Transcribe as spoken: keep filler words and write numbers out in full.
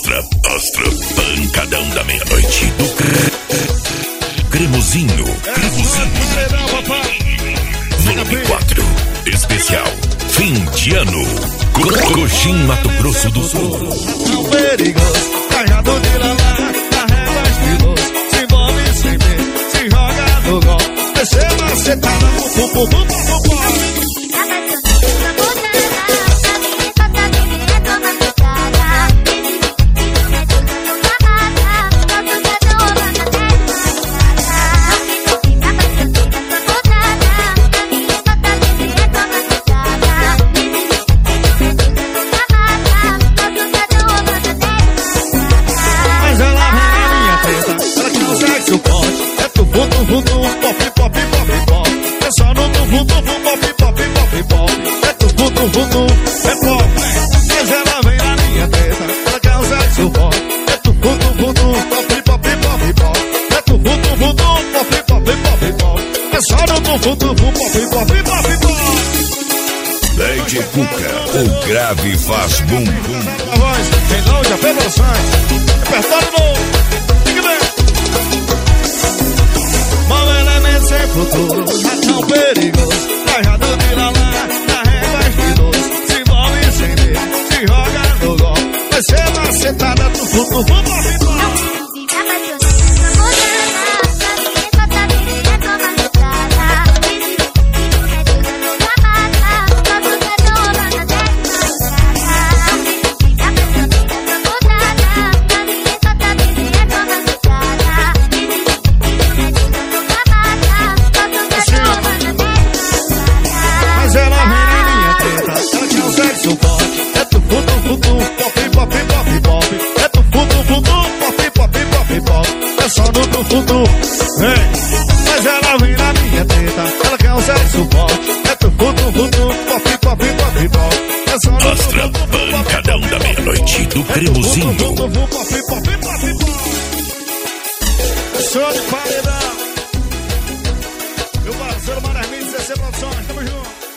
Astra, Astra, pancadão da meia-noite do cre... Cremosinho, Cremosinho. Volume quatro, especial, fim de ano. Coxim, Mato Grosso do Sul. Tão perigoso, cajado de lalá, carrega estiloso, se envolve sem ver, se joga no gol, descer macetada no pum pum pum pum pum. Lady Cuca, o grave faz bum bum. A voz, quem não já fez versões, repertório novo, fique bem. Mau elemento sem futuro, é tão perigoso, trajado de lalá, carrega estiloso, se envolve sem ver, se joga no gol, vai ser macetada do futuro, vamos lá. Mas ela vem na minha teta, ela quer um sexo forte. É tu futu futu, pop pop pop pop. Astra, pancadão da meia-noite do Cremosinho. Show de paredão. Meu parceiro Maras dezesseis Produções, tamo junto.